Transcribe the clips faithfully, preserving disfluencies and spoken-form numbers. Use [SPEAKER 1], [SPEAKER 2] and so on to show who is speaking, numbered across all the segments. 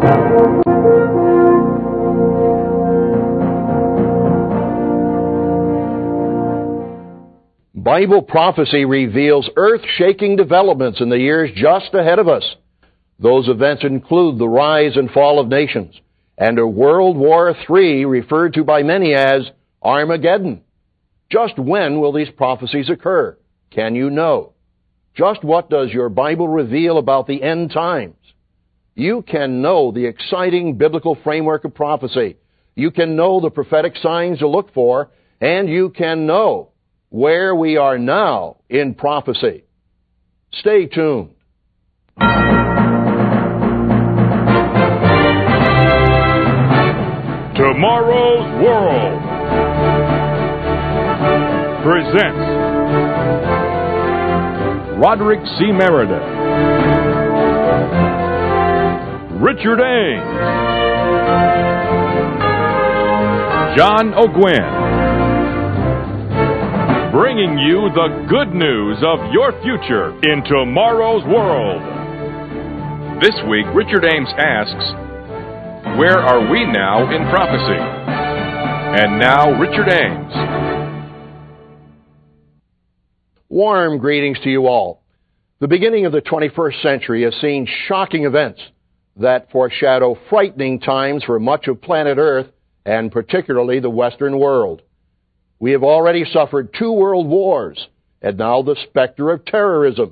[SPEAKER 1] Bible prophecy reveals earth-shaking developments in the years just ahead of us. Those events include the rise and fall of nations and a World War Three referred to by many as Armageddon. Just when will these prophecies occur? Can you know? Just what does your Bible reveal about the end times? You can know the exciting biblical framework of prophecy. You can know the prophetic signs to look for, and you can know where we are now in prophecy. Stay tuned.
[SPEAKER 2] Tomorrow's World presents Roderick C. Meredith, Richard Ames, John O'Gwen, bringing you the good news of your future in tomorrow's world. This week, Richard Ames asks, where are we now in prophecy? And now, Richard Ames.
[SPEAKER 1] Warm greetings to you all. The beginning of the twenty-first century has seen shocking events that foreshadow frightening times for much of planet Earth, and particularly the Western world. We have already suffered two world wars, and now the specter of terrorism.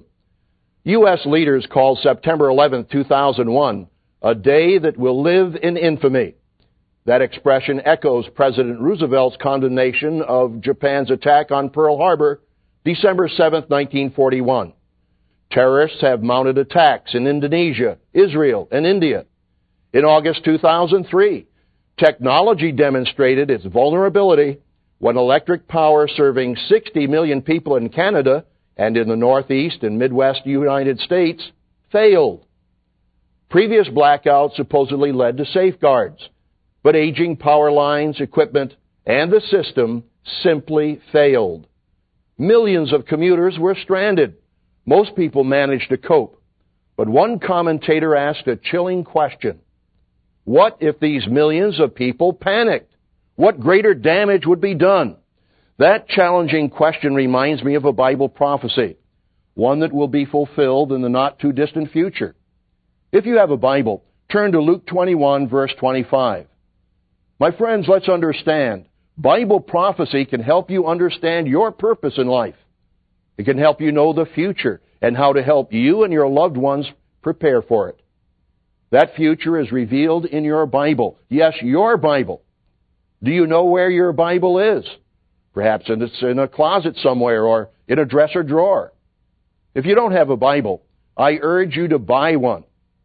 [SPEAKER 1] U S leaders called September eleventh, two thousand one, a day that will live in infamy. That expression echoes President Roosevelt's condemnation of Japan's attack on Pearl Harbor, December seventh, nineteen forty-one. Terrorists have mounted attacks in Indonesia, Israel, and India. In August two thousand three, technology demonstrated its vulnerability when electric power serving sixty million people in Canada and in the Northeast and Midwest United States failed. Previous blackouts supposedly led to safeguards, but aging power lines, equipment, and the system simply failed. Millions of commuters were stranded. Most people managed to cope, but one commentator asked a chilling question. What if these millions of people panicked? What greater damage would be done? That challenging question reminds me of a Bible prophecy, one that will be fulfilled in the not-too-distant future. If you have a Bible, turn to Luke twenty-one, verse twenty-five. My friends, let's understand, Bible prophecy can help you understand your purpose in life. It can help you know the future and how to help you and your loved ones prepare for it. That future is revealed in your Bible. Yes, your Bible. Do you know where your Bible is? Perhaps it's in a closet somewhere or in a dresser drawer. If you don't have a Bible, I urge you to buy one.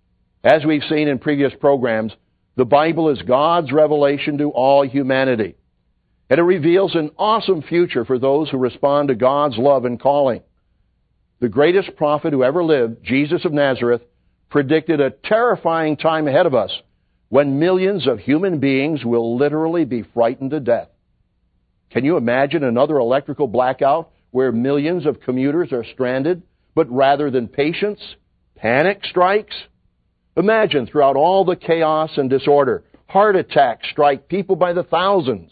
[SPEAKER 1] As we've seen in previous programs, the Bible is God's revelation to all humanity. And it reveals an awesome future for those who respond to God's love and calling. The greatest prophet who ever lived, Jesus of Nazareth, predicted a terrifying time ahead of us when millions of human beings will literally be frightened to death. Can you imagine another electrical blackout where millions of commuters are stranded, but rather than patience, panic strikes? Imagine throughout all the chaos and disorder, heart attacks strike people by the thousands.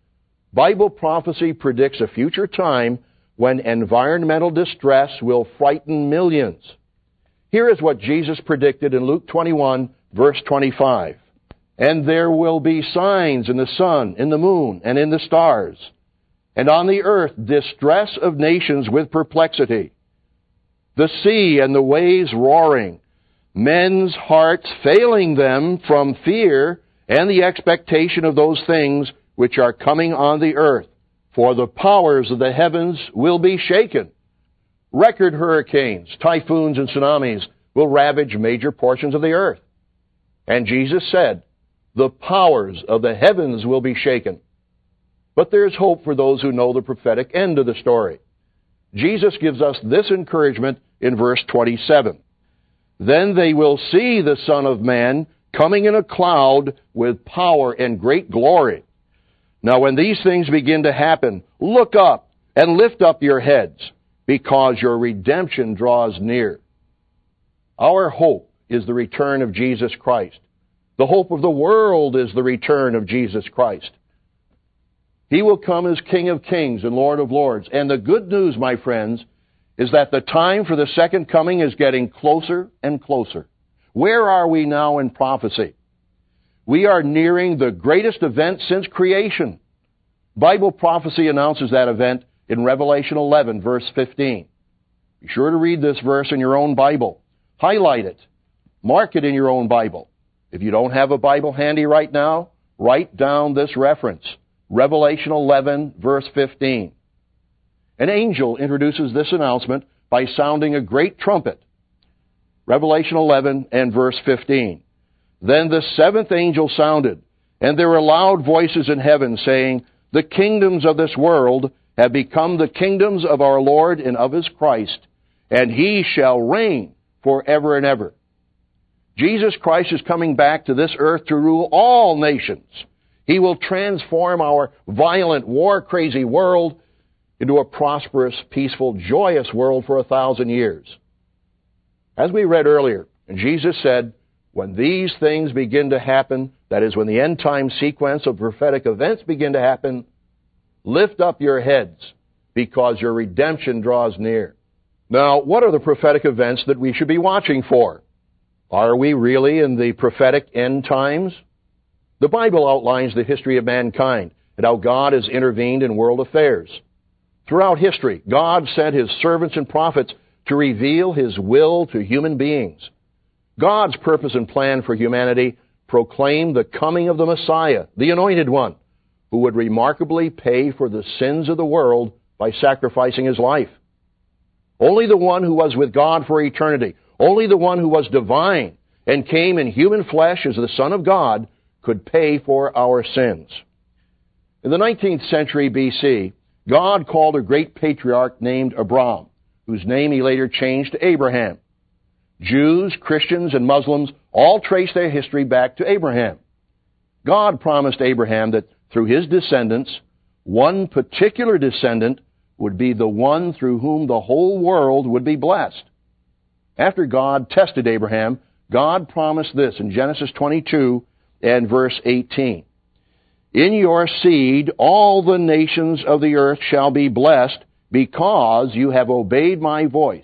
[SPEAKER 1] Bible prophecy predicts a future time when environmental distress will frighten millions. Here is what Jesus predicted in Luke twenty-one, verse twenty-five. And there will be signs in the sun, in the moon, and in the stars, and on the earth distress of nations with perplexity, the sea and the waves roaring, men's hearts failing them from fear and the expectation of those things which are coming on the earth, for the powers of the heavens will be shaken. Record hurricanes, typhoons, and tsunamis will ravage major portions of the earth. And Jesus said, the powers of the heavens will be shaken. But there's hope for those who know the prophetic end of the story. Jesus gives us this encouragement in verse twenty-seven. Then they will see the Son of Man coming in a cloud with power and great glory. Now when these things begin to happen, look up and lift up your heads, because your redemption draws near. Our hope is the return of Jesus Christ. The hope of the world is the return of Jesus Christ. He will come as King of Kings and Lord of Lords. And the good news, my friends, is that the time for the second coming is getting closer and closer. Where are we now in prophecy? We are nearing the greatest event since creation. Bible prophecy announces that event in Revelation eleven, verse fifteen. Be sure to read this verse in your own Bible. Highlight it. Mark it in your own Bible. If you don't have a Bible handy right now, write down this reference. Revelation eleven, verse fifteen. An angel introduces this announcement by sounding a great trumpet. Revelation eleven and verse fifteen. Then the seventh angel sounded, and there were loud voices in heaven saying, "The kingdoms of this world have become the kingdoms of our Lord and of his Christ, and he shall reign forever and ever." Jesus Christ is coming back to this earth to rule all nations. He will transform our violent, war-crazy world into a prosperous, peaceful, joyous world for a thousand years. As we read earlier, Jesus said, when these things begin to happen, that is, when the end-time sequence of prophetic events begin to happen, lift up your heads, because your redemption draws near. Now, what are the prophetic events that we should be watching for? Are we really in the prophetic end times? The Bible outlines the history of mankind and how God has intervened in world affairs. Throughout history, God sent his servants and prophets to reveal his will to human beings. God's purpose and plan for humanity proclaimed the coming of the Messiah, the Anointed One, who would remarkably pay for the sins of the world by sacrificing his life. Only the one who was with God for eternity, only the one who was divine and came in human flesh as the Son of God, could pay for our sins. In the nineteenth century B C, God called a great patriarch named Abram, whose name he later changed to Abraham. Jews, Christians, and Muslims all trace their history back to Abraham. God promised Abraham that through his descendants, one particular descendant would be the one through whom the whole world would be blessed. After God tested Abraham, God promised this in Genesis twenty-two and verse eighteen. In your seed all the nations of the earth shall be blessed, because you have obeyed my voice.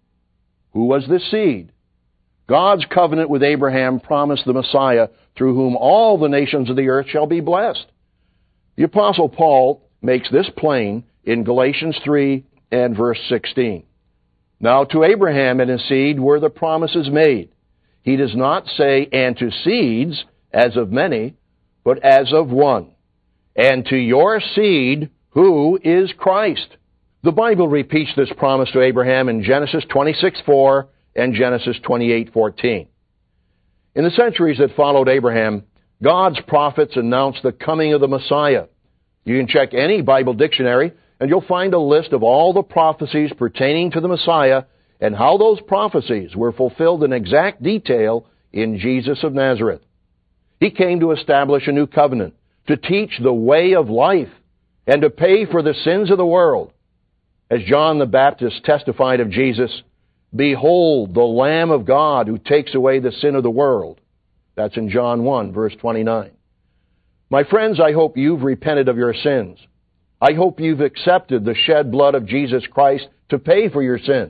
[SPEAKER 1] Who was this seed? God's covenant with Abraham promised the Messiah, through whom all the nations of the earth shall be blessed. The Apostle Paul makes this plain in Galatians three and verse sixteen. Now to Abraham and his seed were the promises made. He does not say, and to seeds, as of many, but as of one. And to your seed, who is Christ. The Bible repeats this promise to Abraham in Genesis twenty-six four and Genesis twenty-eight fourteen. In the centuries that followed Abraham, God's prophets announced the coming of the Messiah. You can check any Bible dictionary, and you'll find a list of all the prophecies pertaining to the Messiah and how those prophecies were fulfilled in exact detail in Jesus of Nazareth. He came to establish a new covenant, to teach the way of life, and to pay for the sins of the world. As John the Baptist testified of Jesus, "Behold, the Lamb of God who takes away the sin of the world." That's in John one, verse twenty-nine. My friends, I hope you've repented of your sins. I hope you've accepted the shed blood of Jesus Christ to pay for your sins.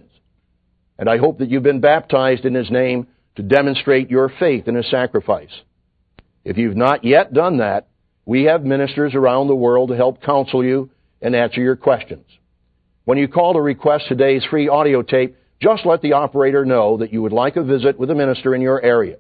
[SPEAKER 1] And I hope that you've been baptized in his name to demonstrate your faith in his sacrifice. If you've not yet done that, we have ministers around the world to help counsel you and answer your questions. When you call to request today's free audio tape, just let the operator know that you would like a visit with a minister in your area.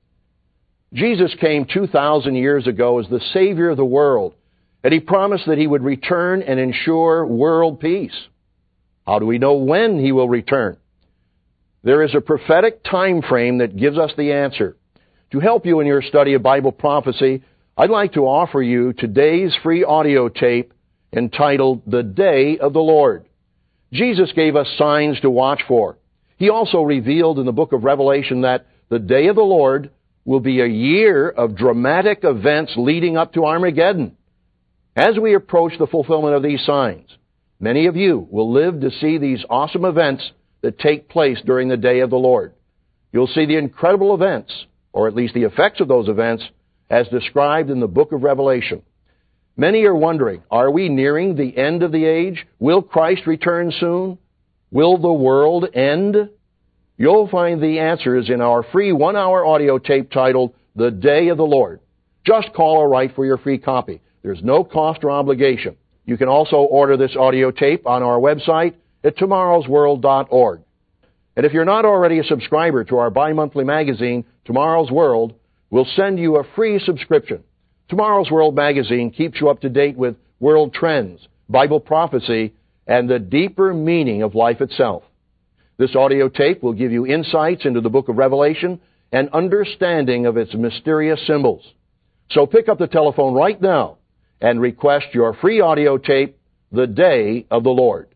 [SPEAKER 1] Jesus came two thousand years ago as the Savior of the world, and he promised that he would return and ensure world peace. How do we know when he will return? There is a prophetic time frame that gives us the answer. To help you in your study of Bible prophecy, I'd like to offer you today's free audio tape entitled The Day of the Lord. Jesus gave us signs to watch for. He also revealed in the book of Revelation that the day of the Lord will be a year of dramatic events leading up to Armageddon. As we approach the fulfillment of these signs, many of you will live to see these awesome events that take place during the day of the Lord. You'll see the incredible events or at least the effects of those events, as described in the book of Revelation. Many are wondering, are we nearing the end of the age? Will Christ return soon? Will the world end? You'll find the answers in our free one-hour audio tape titled, The Day of the Lord. Just call or write for your free copy. There's no cost or obligation. You can also order this audio tape on our website at tomorrows world dot org. And if you're not already a subscriber to our bi-monthly magazine, Tomorrow's World, we'll send you a free subscription. Tomorrow's World magazine keeps you up to date with world trends, Bible prophecy, and the deeper meaning of life itself. This audio tape will give you insights into the book of Revelation and understanding of its mysterious symbols. So pick up the telephone right now and request your free audio tape, The Day of the Lord.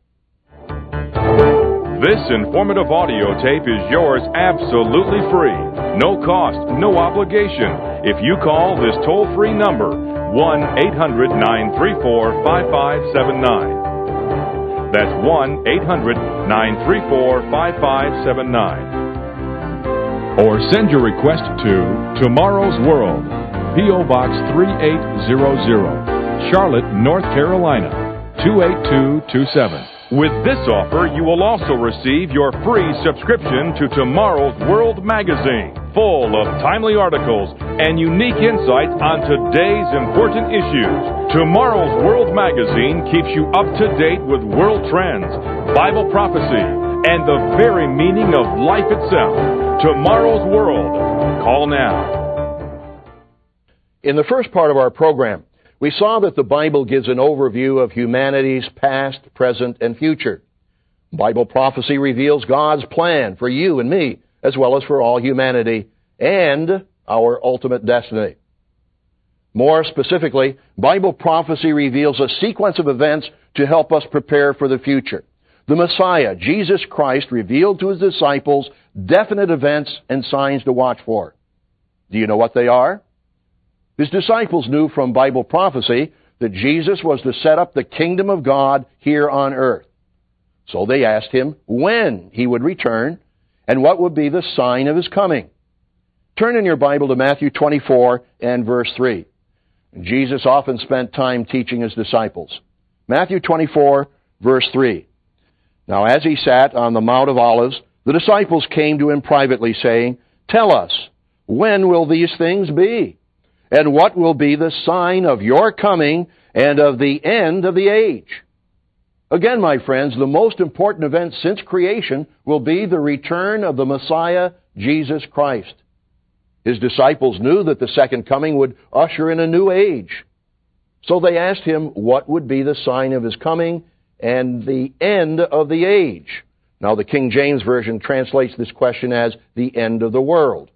[SPEAKER 2] This informative audio tape is yours absolutely free. No cost, no obligation. If you call this toll-free number, one eight hundred nine three four five five seven nine. That's one eight hundred nine three four five five seven nine. Or send your request to Tomorrow's World, P O. Box three eight zero zero, Charlotte, North Carolina, two eight two two seven. With this offer, you will also receive your free subscription to Tomorrow's World magazine, full of timely articles and unique insights on today's important issues. Tomorrow's World magazine keeps you up to date with world trends, Bible prophecy, and the very meaning of life itself. Tomorrow's World. Call now.
[SPEAKER 1] In the first part of our program, we saw that the Bible gives an overview of humanity's past, present, and future. Bible prophecy reveals God's plan for you and me, as well as for all humanity, and our ultimate destiny. More specifically, Bible prophecy reveals a sequence of events to help us prepare for the future. The Messiah, Jesus Christ, revealed to his disciples definite events and signs to watch for. Do you know what they are? His disciples knew from Bible prophecy that Jesus was to set up the kingdom of God here on earth. So they asked him when he would return and what would be the sign of his coming. Turn in your Bible to Matthew twenty-four and verse three. Jesus often spent time teaching his disciples. Matthew twenty-four, verse three. Now as he sat on the Mount of Olives, the disciples came to him privately, saying, "Tell us, when will these things be? And what will be the sign of your coming and of the end of the age?" Again, my friends, the most important event since creation will be the return of the Messiah, Jesus Christ. His disciples knew that the second coming would usher in a new age. So they asked him what would be the sign of his coming and the end of the age. Now, the King James Version translates this question as the end of the world.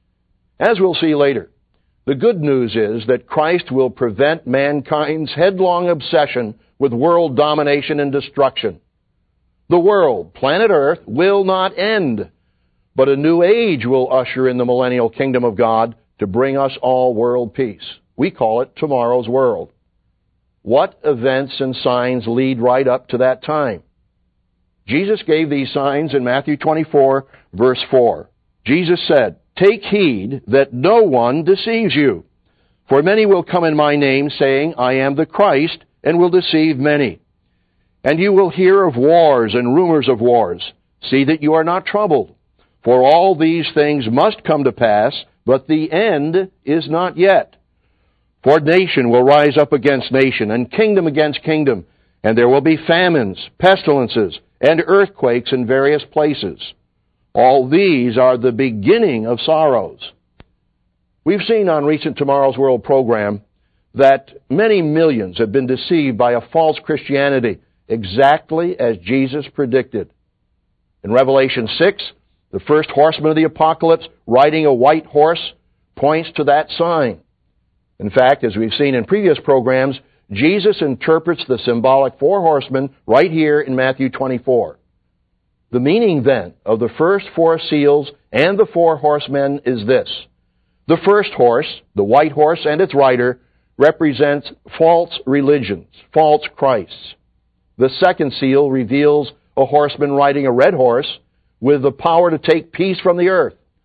[SPEAKER 1] As we'll see later, the good news is that Christ will prevent mankind's headlong obsession with world domination and destruction. The world, planet Earth, will not end, but a new age will usher in the millennial kingdom of God to bring us all world peace. We call it Tomorrow's World. What events and signs lead right up to that time? Jesus gave these signs in Matthew twenty-four, verse four. Jesus said, "Take heed that no one deceives you. For many will come in my name, saying, I am the Christ, and will deceive many. And you will hear of wars and rumors of wars. See that you are not troubled. For all these things must come to pass, but the end is not yet. For nation will rise up against nation, and kingdom against kingdom, and there will be famines, pestilences, and earthquakes in various places. All these are the beginning of sorrows." We've seen on recent Tomorrow's World program that many millions have been deceived by a false Christianity, exactly as Jesus predicted. In Revelation six, the first horseman of the apocalypse, riding a white horse, points to that sign. In fact, as we've seen in previous programs, Jesus interprets the symbolic four horsemen right here in Matthew twenty-four. The meaning, then, of the first four seals and the four horsemen is this. The first horse, the white horse and its rider, represents false religions, false Christs. The second seal reveals a horseman riding a red horse with the power to take peace from the earth.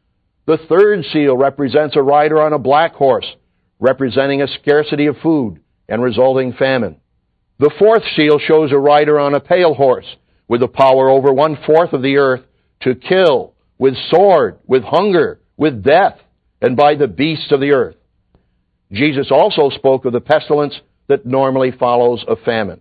[SPEAKER 1] The third seal represents a rider on a black horse, representing a scarcity of food and resulting famine. The fourth seal shows a rider on a pale horse with the power over one-fourth of the earth to kill with sword, with hunger, with death, and by the beasts of the earth. Jesus also spoke of the pestilence that normally follows a famine.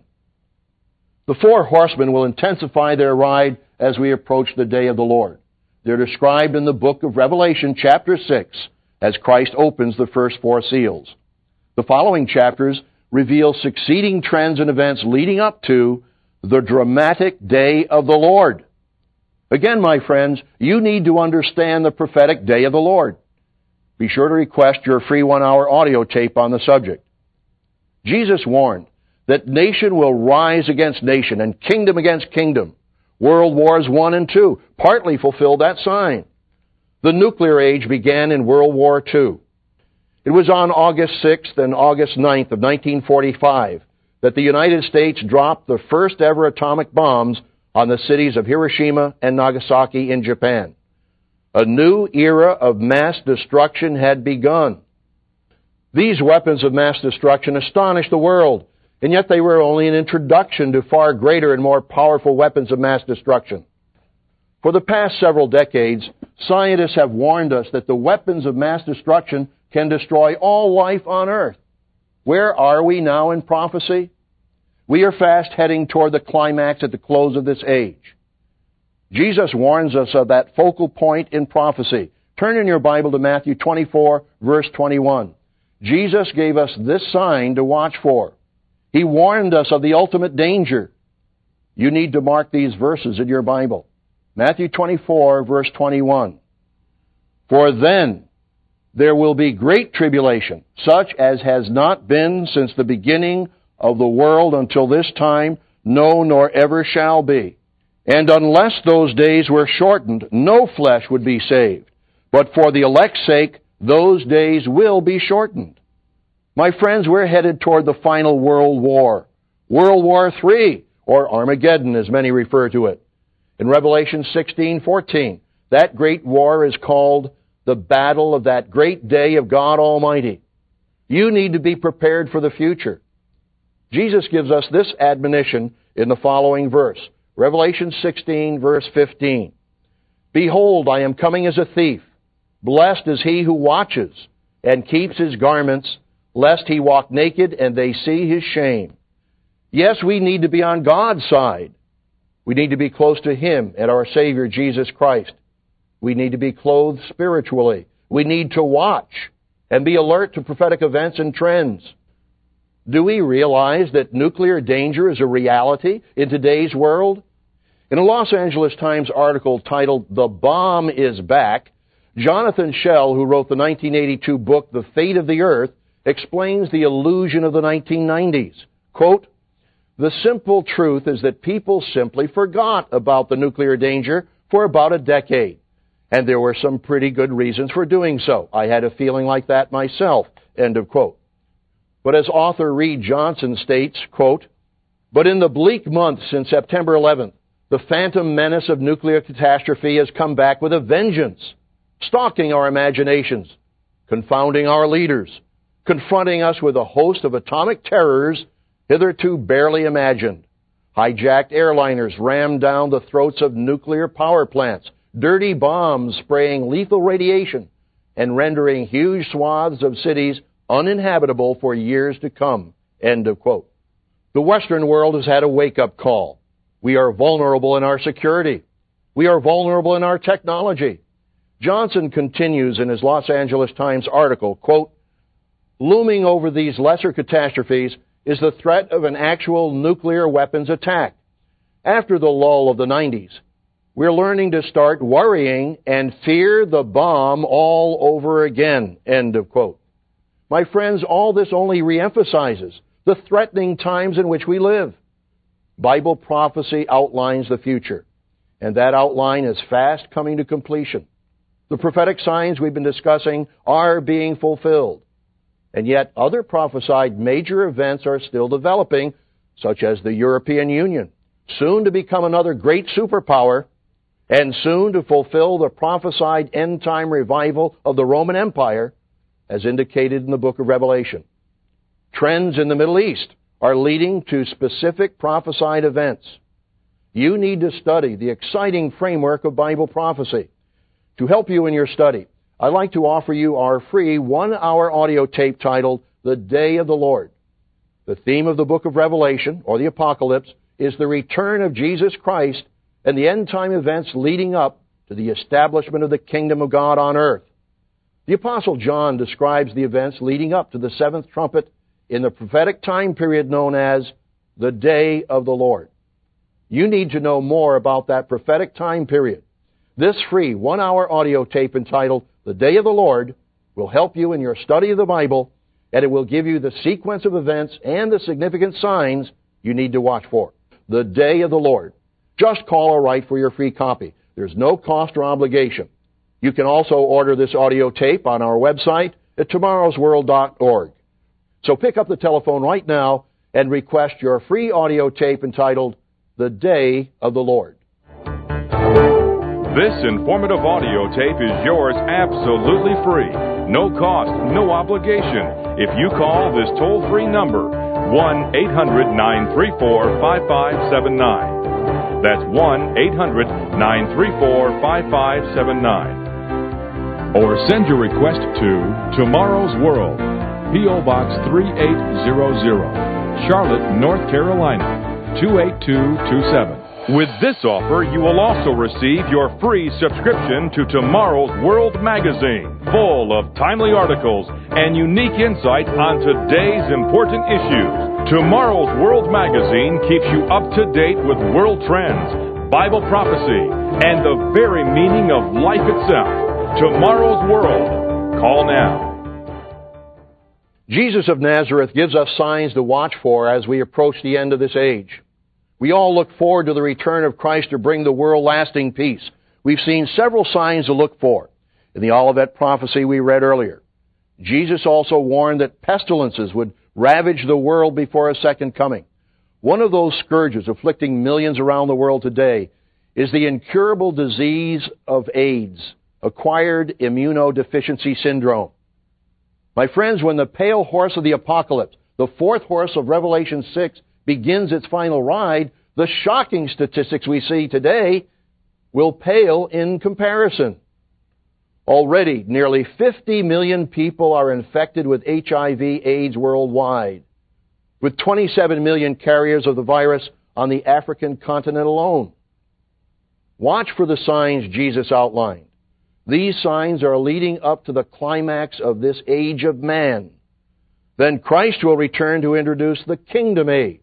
[SPEAKER 1] The four horsemen will intensify their ride as we approach the day of the Lord. They're described in the book of Revelation, chapter six, as Christ opens the first four seals. The following chapters reveal succeeding trends and events leading up to the dramatic day of the Lord. Again, my friends, you need to understand the prophetic day of the Lord. Be sure to request your free one-hour audio tape on the subject. Jesus warned that nation will rise against nation and kingdom against kingdom. World Wars One and Two partly fulfilled that sign. The nuclear age began in World War Two. It was on August sixth and August ninth of nineteen forty-five that the United States dropped the first ever atomic bombs on the cities of Hiroshima and Nagasaki in Japan. A new era of mass destruction had begun. These weapons of mass destruction astonished the world, and yet they were only an introduction to far greater and more powerful weapons of mass destruction. For the past several decades, scientists have warned us that the weapons of mass destruction can destroy all life on earth. Where are we now in prophecy? We are fast heading toward the climax at the close of this age. Jesus warns us of that focal point in prophecy. Turn in your Bible to Matthew twenty-four, verse twenty-one. Jesus gave us this sign to watch for. He warned us of the ultimate danger. You need to mark these verses in your Bible. Matthew twenty-four, verse twenty-one. For then there will be great tribulation, such as has not been since the beginning of the world until this time, no, nor ever shall be. And unless those days were shortened, no flesh would be saved. But for the elect's sake, those days will be shortened. My friends, we're headed toward the final world war. World War Three, or Armageddon as many refer to it. In Revelation sixteen fourteen, that great war is called the battle of that great day of God Almighty. You need to be prepared for the future. Jesus gives us this admonition in the following verse. Revelation sixteen, verse fifteen. Behold, I am coming as a thief. Blessed is he who watches and keeps his garments, lest he walk naked and they see his shame. Yes, we need to be on God's side. We need to be close to Him and our Savior, Jesus Christ. We need to be clothed spiritually. We need to watch and be alert to prophetic events and trends. Do we realize that nuclear danger is a reality in today's world? In a Los Angeles Times article titled, "The Bomb is Back," Jonathan Schell, who wrote the nineteen eighty-two book, The Fate of the Earth, explains the illusion of the nineteen nineties. Quote, "The simple truth is that people simply forgot about the nuclear danger for about a decade. And there were some pretty good reasons for doing so. I had a feeling like that myself." End of quote. But as author Reed Johnson states, quote, "But in the bleak months since September eleventh, the phantom menace of nuclear catastrophe has come back with a vengeance, stalking our imaginations, confounding our leaders, confronting us with a host of atomic terrors hitherto barely imagined. Hijacked airliners rammed down the throats of nuclear power plants, dirty bombs spraying lethal radiation, and rendering huge swaths of cities uninhabitable for years to come." End of quote. The Western world has had a wake-up call. We are vulnerable in our security. We are vulnerable in our technology. Johnson continues in his Los Angeles Times article, quote, "Looming over these lesser catastrophes is the threat of an actual nuclear weapons attack. After the lull of the nineties, we're learning to start worrying and fear the bomb all over again." End of quote. My friends, all this only reemphasizes the threatening times in which we live. Bible prophecy outlines the future, and that outline is fast coming to completion. The prophetic signs we've been discussing are being fulfilled, and yet other prophesied major events are still developing, such as the European Union, soon to become another great superpower, and soon to fulfill the prophesied end-time revival of the Roman Empire, as indicated in the book of Revelation. Trends in the Middle East are leading to specific prophesied events. You need to study the exciting framework of Bible prophecy. To help you in your study, I'd like to offer you our free one-hour audio tape titled, The Day of the Lord. The theme of the book of Revelation, or the Apocalypse, is the return of Jesus Christ and the end-time events leading up to the establishment of the kingdom of God on earth. The Apostle John describes the events leading up to the seventh trumpet in the prophetic time period known as the Day of the Lord. You need to know more about that prophetic time period. This free one-hour audio tape entitled The Day of the Lord will help you in your study of the Bible, and it will give you the sequence of events and the significant signs you need to watch for. The Day of the Lord. Just call or write for your free copy. There's no cost or obligation. You can also order this audio tape on our website at tomorrows world dot org. So pick up the telephone right now and request your free audio tape entitled The Day of the Lord.
[SPEAKER 2] This informative audio tape is yours absolutely free. No cost, no obligation. If you call this toll-free number, one eight hundred nine three four five five seven nine. That's one eight hundred nine three four five five seven nine. Or send your request to Tomorrow's World, P O Box three eight zero zero, Charlotte, North Carolina, two eight two two seven. With this offer, you will also receive your free subscription to Tomorrow's World magazine, full of timely articles and unique insight on today's important issues. Tomorrow's World magazine keeps you up to date with world trends, Bible prophecy, and the very meaning of life itself. Tomorrow's World. Call now.
[SPEAKER 1] Jesus of Nazareth gives us signs to watch for as we approach the end of this age. We all look forward to the return of Christ to bring the world lasting peace. We've seen several signs to look for in the Olivet prophecy we read earlier. Jesus also warned that pestilences would ravage the world before His second coming. One of those scourges afflicting millions around the world today is the incurable disease of AIDS, acquired immunodeficiency syndrome. My friends, when the pale horse of the apocalypse, the fourth horse of Revelation six, begins its final ride, the shocking statistics we see today will pale in comparison. Already, nearly fifty million people are infected with H I V AIDS worldwide, with twenty-seven million carriers of the virus on the African continent alone. Watch for the signs Jesus outlined. These signs are leading up to the climax of this age of man. Then Christ will return to introduce the kingdom age.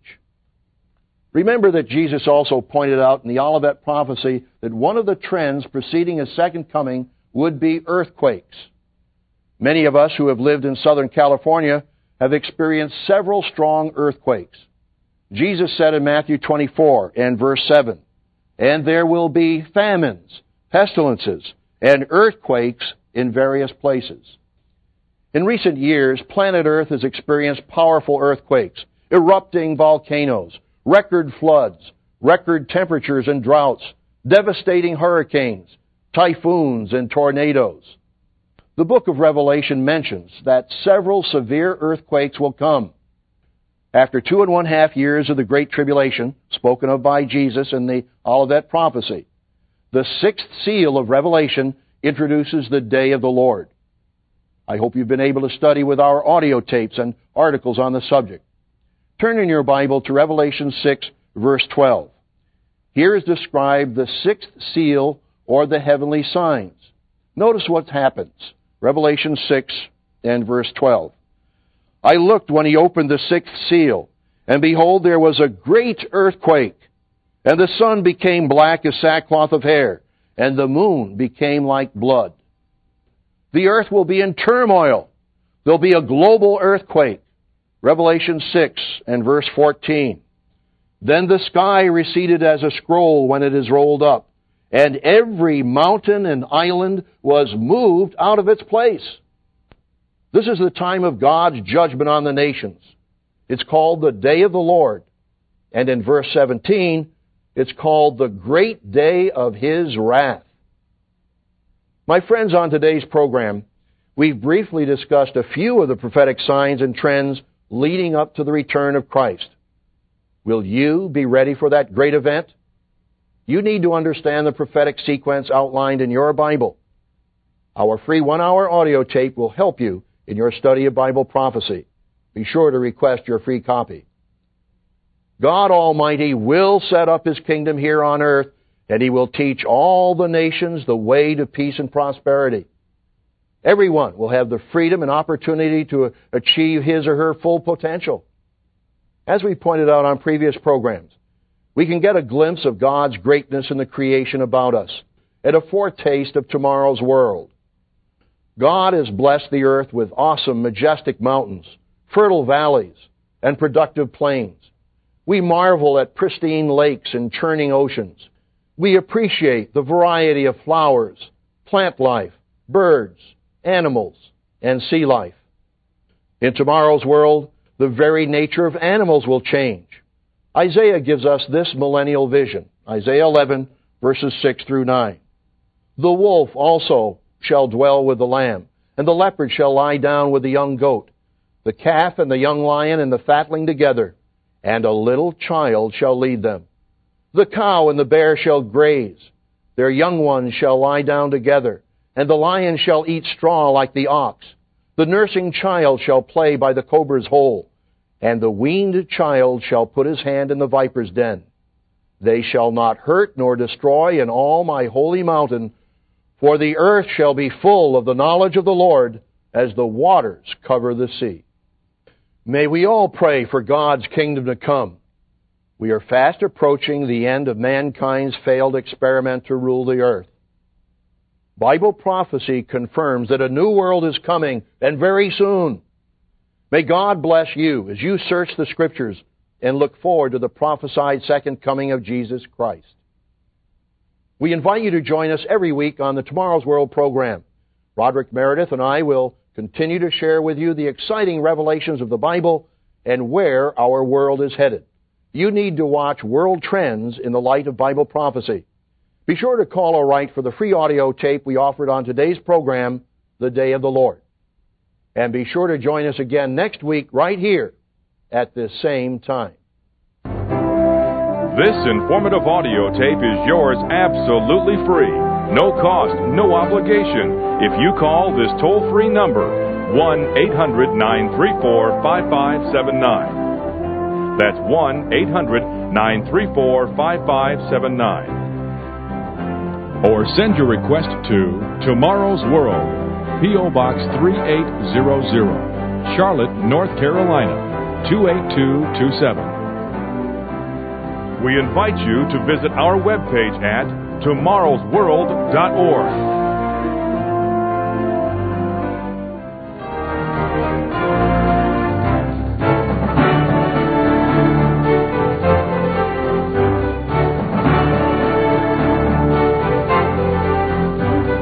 [SPEAKER 1] Remember that Jesus also pointed out in the Olivet prophecy that one of the trends preceding His second coming would be earthquakes. Many of us who have lived in Southern California have experienced several strong earthquakes. Jesus said in Matthew twenty-four and verse seven, "And there will be famines, pestilences, and earthquakes in various places." In recent years, planet Earth has experienced powerful earthquakes, erupting volcanoes, record floods, record temperatures and droughts, devastating hurricanes, typhoons, and tornadoes. The book of Revelation mentions that several severe earthquakes will come. After two and one half years of the Great Tribulation, spoken of by Jesus in the Olivet prophecy, the sixth seal of Revelation introduces the day of the Lord. I hope you've been able to study with our audio tapes and articles on the subject. Turn in your Bible to Revelation six, verse twelve. Here is described the sixth seal, or the heavenly signs. Notice what happens. Revelation six and verse twelve. "I looked when He opened the sixth seal, and behold, there was a great earthquake, and the sun became black as sackcloth of hair, and the moon became like blood." The earth will be in turmoil. There'll be a global earthquake. Revelation six and verse fourteen. "Then the sky receded as a scroll when it is rolled up, and every mountain and island was moved out of its place." This is the time of God's judgment on the nations. It's called the Day of the Lord. And in verse seventeen, It's called the great day of His wrath. My friends, on today's program, we've briefly discussed a few of the prophetic signs and trends leading up to the return of Christ. Will you be ready for that great event? You need to understand the prophetic sequence outlined in your Bible. Our free one-hour audio tape will help you in your study of Bible prophecy. Be sure to request your free copy. God Almighty will set up His kingdom here on earth, and He will teach all the nations the way to peace and prosperity. Everyone will have the freedom and opportunity to achieve his or her full potential. As we pointed out on previous programs, we can get a glimpse of God's greatness in the creation about us and a foretaste of tomorrow's world. God has blessed the earth with awesome, majestic mountains, fertile valleys, and productive plains. We marvel at pristine lakes and churning oceans. We appreciate the variety of flowers, plant life, birds, animals, and sea life. In tomorrow's world, the very nature of animals will change. Isaiah gives us this millennial vision, Isaiah eleven, verses six through nine. The wolf also shall dwell with the lamb, and the leopard shall lie down with the young goat, the calf and the young lion and the fatling together, and a little child shall lead them. The cow and the bear shall graze, their young ones shall lie down together, and the lion shall eat straw like the ox. The nursing child shall play by the cobra's hole, and the weaned child shall put his hand in the viper's den. They shall not hurt nor destroy in all my holy mountain, for the earth shall be full of the knowledge of the Lord as the waters cover the sea. May we all pray for God's kingdom to come. We are fast approaching the end of mankind's failed experiment to rule the earth. Bible prophecy confirms that a new world is coming, and very soon. May God bless you as you search the Scriptures and look forward to the prophesied second coming of Jesus Christ. We invite you to join us every week on the Tomorrow's World program. Roderick Meredith and I will continue to share with you the exciting revelations of the Bible and where our world is headed. You need to watch world trends in the light of Bible prophecy. Be sure to call or write for the free audio tape we offered on today's program, The Day of the Lord. And be sure to join us again next week right here at this same time.
[SPEAKER 2] This informative audio tape is yours absolutely free. No cost, no obligation. If you call this toll-free number, one eight hundred nine three four five five seven nine. That's one eight hundred nine three four five five seven nine. Or send your request to Tomorrow's World, P O Box three eight zero zero, Charlotte, North Carolina, two eight two two seven. We invite you to visit our webpage at tomorrows world dot org.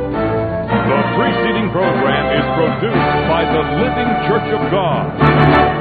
[SPEAKER 2] Program is produced by the Living Church of God.